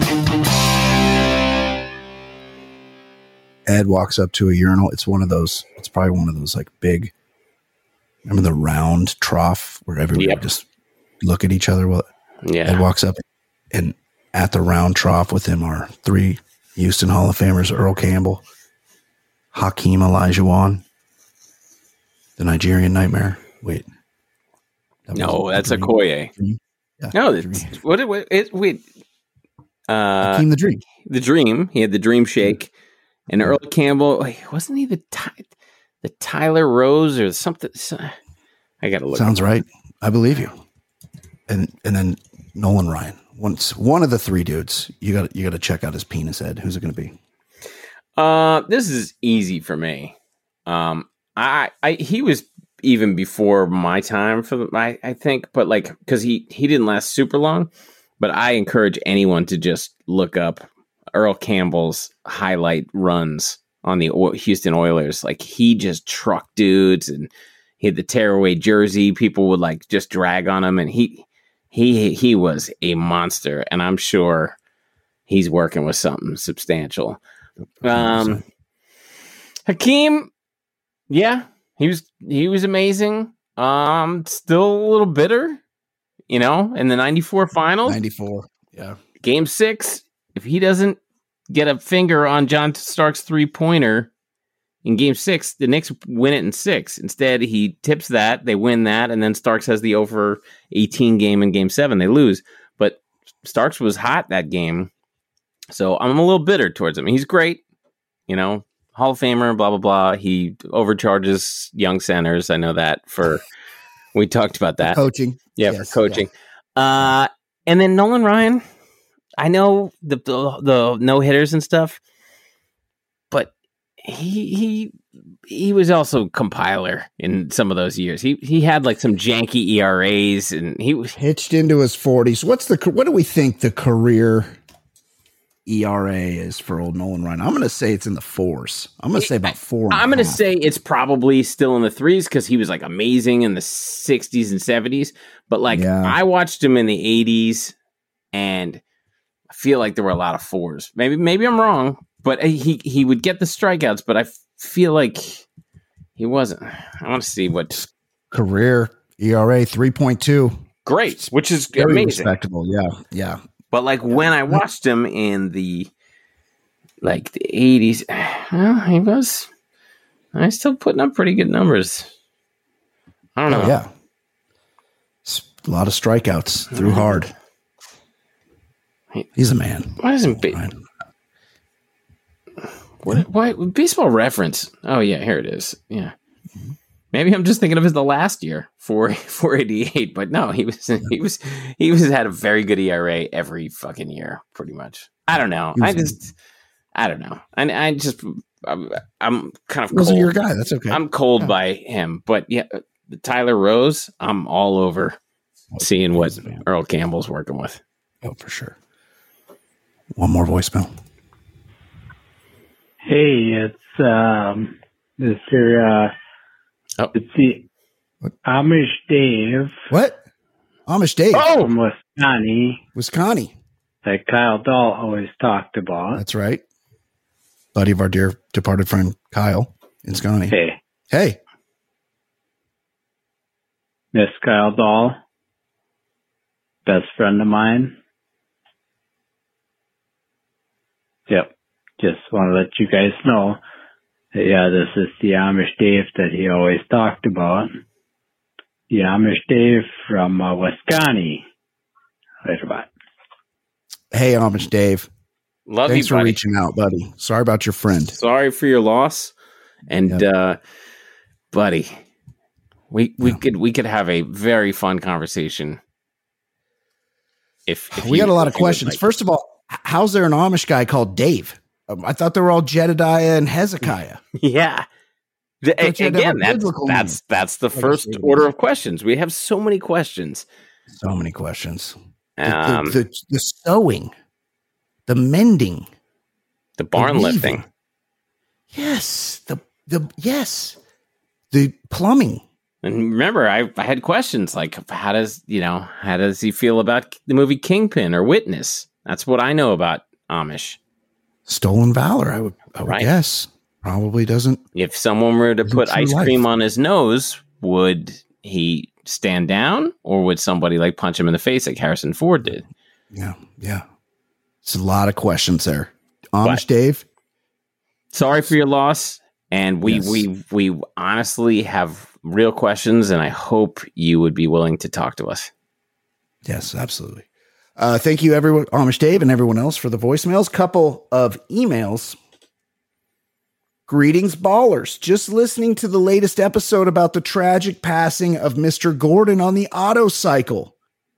Speaker 3: Ed walks up to a urinal. It's probably one of those like big, remember the round trough where everybody would just look at each other? Well, Ed walks up, and at the round trough with him are 3 Houston Hall of Famers, Earl Campbell, Hakeem Olajuwon, the Nigerian Nightmare. Wait.
Speaker 4: No, that's Okoye.
Speaker 3: Yeah,
Speaker 4: No,
Speaker 3: Hakeem
Speaker 4: the
Speaker 3: the Dream.
Speaker 4: The Dream. He had the Dream Shake, and Earl Campbell. Wait, wasn't he the Tyler Rose or something? I gotta look.
Speaker 3: Sounds right. I believe you. And then Nolan Ryan. One of the three dudes. You got to check out his penis head. Who's it going to be?
Speaker 4: This is easy for me. He was even before my time I think, but like because he didn't last super long. But I encourage anyone to just look up Earl Campbell's highlight runs on the Houston Oilers. Like he just trucked dudes, and he had the tearaway jersey. People would like just drag on him, and he was a monster. And I'm sure he's working with something substantial. Hakeem, yeah, he was amazing. Still a little bitter. In the 94 finals.
Speaker 3: 94, yeah.
Speaker 4: Game 6, if he doesn't get a finger on John Stark's three-pointer in Game 6, the Knicks win it in 6. Instead, he tips that, they win that, and then Starks has the over 18 game in Game 7. They lose. But Starks was hot that game, so I'm a little bitter towards him. He's great, Hall of Famer, blah, blah, blah. He overcharges young centers. I know that we talked about that.
Speaker 3: Coaching.
Speaker 4: Yeah, yes, for coaching. Yeah. And then Nolan Ryan, I know the no hitters and stuff, but he was also compiler in some of those years. He had like some janky ERAs, and he was
Speaker 3: hitched into his 40s. What do we think the career ERA is for old Nolan Ryan? I'm going to say it's in the 4s. I'm going to say about 4.
Speaker 4: I'm going to say it's probably still in the 3s because he was like amazing in the 60s and 70s. But I watched him in the 80s, and I feel like there were a lot of 4s. Maybe I'm wrong, but he would get the strikeouts. But I feel like he wasn't. I want to see what
Speaker 3: career ERA 3.2.
Speaker 4: Great, which is
Speaker 3: very
Speaker 4: amazing,
Speaker 3: respectable. Yeah.
Speaker 4: But when I watched him in the 80s, I was still putting up pretty good numbers. I don't know.
Speaker 3: Yeah. A lot of strikeouts, threw hard. He's a man.
Speaker 4: Why doesn't why Baseball Reference? Oh yeah, here it is. Yeah. Maybe I'm just thinking of the last year, 488, but no, he had a very good ERA every fucking year, pretty much. I don't know. I don't know. I'm kind of cold.
Speaker 3: Wasn't your guy? That's okay.
Speaker 4: I'm cold by him, but yeah, Tyler Rose, I'm all over seeing what Earl Campbell's working with.
Speaker 3: Oh, for sure. One more voicemail.
Speaker 8: Hey, it's this here. It's the Amish Dave.
Speaker 3: What? Amish Dave?
Speaker 8: Oh, from Wisconsin. That Kyle Dahl always talked about.
Speaker 3: That's right. Buddy of our dear departed friend Kyle in Scotty. Hey.
Speaker 8: Miss Kyle Dahl. Best friend of mine. Yep. Just want to let you guys know. Yeah, this is the Amish Dave that he always talked about. The Amish Dave from Wisconsin. Later, bye.
Speaker 3: Hey, Amish Dave.
Speaker 4: Thanks
Speaker 3: for reaching out, buddy. Sorry about your friend.
Speaker 4: Sorry for your loss. And, buddy, we could have a very fun conversation. If
Speaker 3: we got a lot of questions. First of all, how's there an Amish guy called Dave? I thought they were all Jedediah and Hezekiah.
Speaker 4: Yeah. Again, that's the first order of questions. We have so many questions.
Speaker 3: So many questions. The sewing, the mending,
Speaker 4: the barn lifting.
Speaker 3: Yes. The plumbing.
Speaker 4: And remember, I had questions like, how does he feel about the movie Kingpin or Witness? That's what I know about Amish.
Speaker 3: Stolen valor, I would guess. Probably doesn't.
Speaker 4: If someone were to put ice cream on his nose, would he stand down, or would somebody punch him in the face like Harrison Ford did?
Speaker 3: Yeah. It's a lot of questions there. Amish Dave.
Speaker 4: Sorry for your loss. And we honestly have real questions, and I hope you would be willing to talk to us.
Speaker 3: Yes, absolutely. Thank you, everyone, Amish Dave and everyone else for the voicemails. Couple of emails. Greetings, ballers. Just listening to the latest episode about the tragic passing of Mr. Gordon on the autocycle.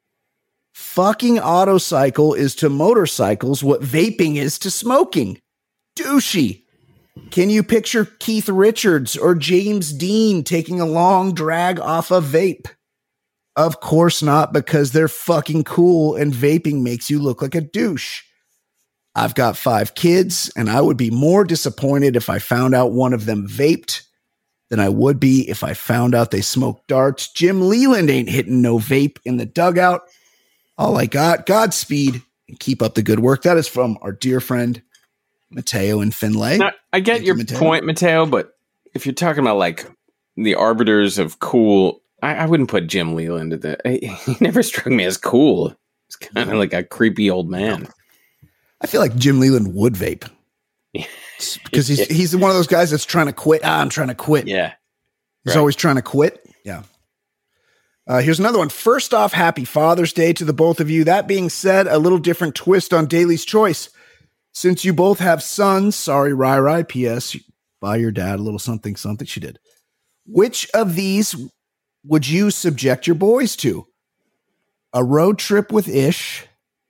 Speaker 3: Fucking autocycle is to motorcycles what vaping is to smoking. Douchey. Can you picture Keith Richards or James Dean taking a long drag off a vape? Of course not, because they're fucking cool and vaping makes you look like a douche. I've got 5 kids, and I would be more disappointed if I found out one of them vaped than I would be if I found out they smoked darts. Jim Leland ain't hitting no vape in the dugout. All I got, Godspeed, and keep up the good work. That is from our dear friend, Mateo in Finlay.
Speaker 4: Now, I get your point, Mateo, but if you're talking about like the arbiters of cool, I wouldn't put Jim Leland at the. He never struck me as cool. He's kind of like a creepy old man.
Speaker 3: I feel like Jim Leland would vape. Because he's one of those guys that's trying to quit. I'm trying to quit.
Speaker 4: Yeah.
Speaker 3: He's always trying to quit. Yeah. Here's another one. First off, happy Father's Day to the both of you. That being said, a little different twist on Daly's Choice. Since you both have sons, sorry, Rai, P.S. Buy your dad a little something. She did. Which of these would you subject your boys to? A road trip with Ish,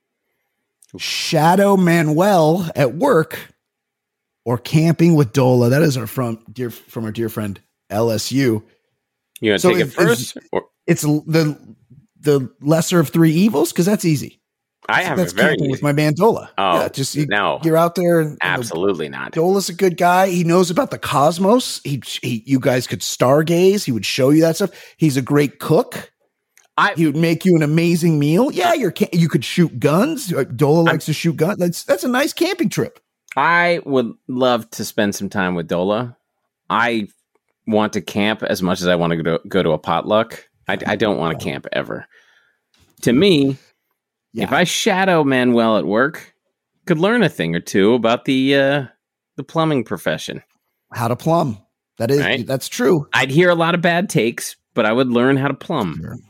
Speaker 3: Shadow Manuel at work, or camping with Dola? That is from our dear friend LSU.
Speaker 4: You want to take it first?
Speaker 3: It's the lesser of 3 evils, because that's easy.
Speaker 4: That's very
Speaker 3: camping with my man Dola.
Speaker 4: Oh,
Speaker 3: yeah, you're out there. And,
Speaker 4: absolutely not.
Speaker 3: Dola's a good guy. He knows about the cosmos. You guys could stargaze. He would show you that stuff. He's a great cook. He would make you an amazing meal. Yeah, you could shoot guns. Dola likes to shoot guns. That's a nice camping trip.
Speaker 4: I would love to spend some time with Dola. I want to camp as much as I want to go to a potluck. I don't want to camp ever. To me, if I shadow Manuel at work, could learn a thing or two about the plumbing profession.
Speaker 3: How to plumb. That's true.
Speaker 4: I'd hear a lot of bad takes, but I would learn how to plumb.
Speaker 3: Sure.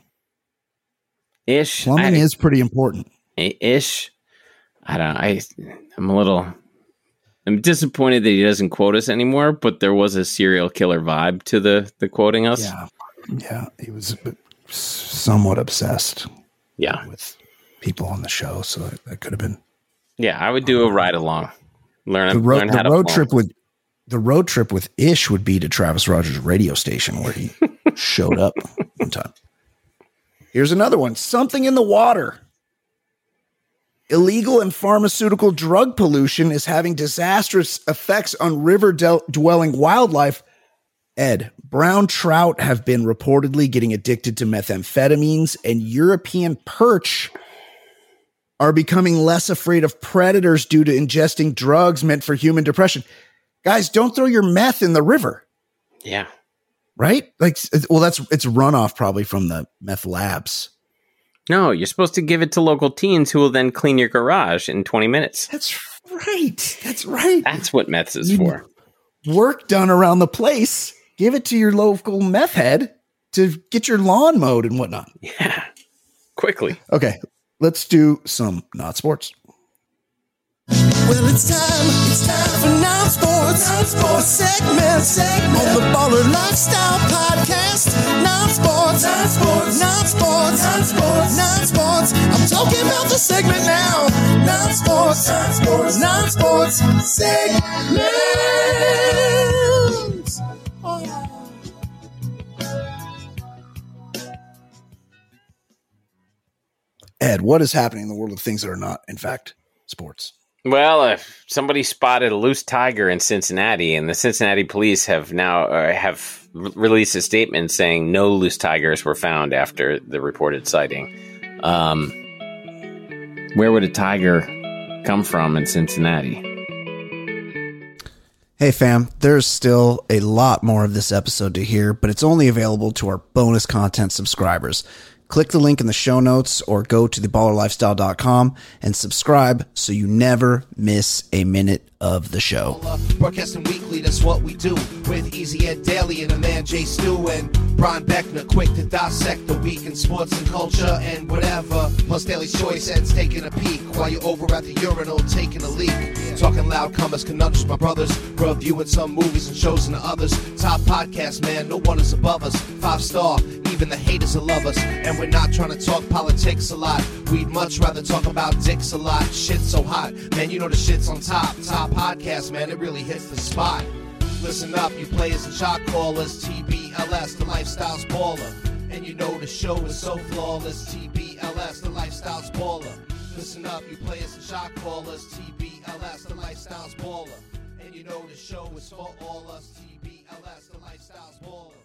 Speaker 4: Ish.
Speaker 3: Plumbing is pretty important.
Speaker 4: Ish. I don't know. I'm disappointed that he doesn't quote us anymore, but there was a serial killer vibe to the quoting us.
Speaker 3: Yeah. He was somewhat obsessed.
Speaker 4: Yeah.
Speaker 3: With people on the show, so that could have been.
Speaker 4: Yeah, I would do a ride along. Learn how to
Speaker 3: The road trip with Ish would be to Travis Rogers' radio station where he showed up one time. Here's another one. Something in the water. Illegal and pharmaceutical drug pollution is having disastrous effects on river-dwelling wildlife. Ed, brown trout have been reportedly getting addicted to methamphetamines, and European perch are becoming less afraid of predators due to ingesting drugs meant for human depression. Guys, don't throw your meth in the river.
Speaker 4: Yeah.
Speaker 3: Right? It's runoff probably from the meth labs.
Speaker 4: No, you're supposed to give it to local teens who will then clean your garage in 20 minutes.
Speaker 3: That's right.
Speaker 4: That's what meth is for.
Speaker 3: Work done around the place. Give it to your local meth head to get your lawn mowed and whatnot.
Speaker 4: Yeah. Quickly.
Speaker 3: Okay. Let's do some not sports.
Speaker 5: Well, it's time for non-sports. Segment on the Baller Lifestyle Podcast. Non-sports. I'm talking about the segment now. Non-sports segment.
Speaker 3: Ed, what is happening in the world of things that are not, in fact, sports?
Speaker 4: Well, somebody spotted a loose tiger in Cincinnati, and the Cincinnati police have now released a statement saying no loose tigers were found after the reported sighting. Where would a tiger come from in Cincinnati?
Speaker 3: Hey fam, there's still a lot more of this episode to hear, but it's only available to our bonus content subscribers. Click the link in the show notes or go to theballerlifestyle.com and subscribe so you never miss a minute of the show.
Speaker 1: Broadcasting weekly, that's what we do. With Easy Ed Daily and a man Jay Stu and Brian Beckner, quick to dissect the week in sports and culture and whatever. Plus Daily Choice Ed's taking a peek while you're over at the urinal taking a leak. Talking loud comers, conundrums, my brothers. Reviewing some movies and shows and others. Top podcast, man, no one is above us. 5-star, even the haters will love us. And we're not trying to talk politics a lot. We'd much rather talk about dicks a lot. Shit's so hot, man, you know the shit's on top. Top podcast, man, it really hits the spot. Listen up, you players and shot callers. TBLS, the Lifestyle's Baller. And you know the show is so flawless. TBLS, the Lifestyle's Baller. Listen up, you players and shot callers. TBLS, the Lifestyle's Baller. And you know the show is for all us. TBLS, the Lifestyle's Baller.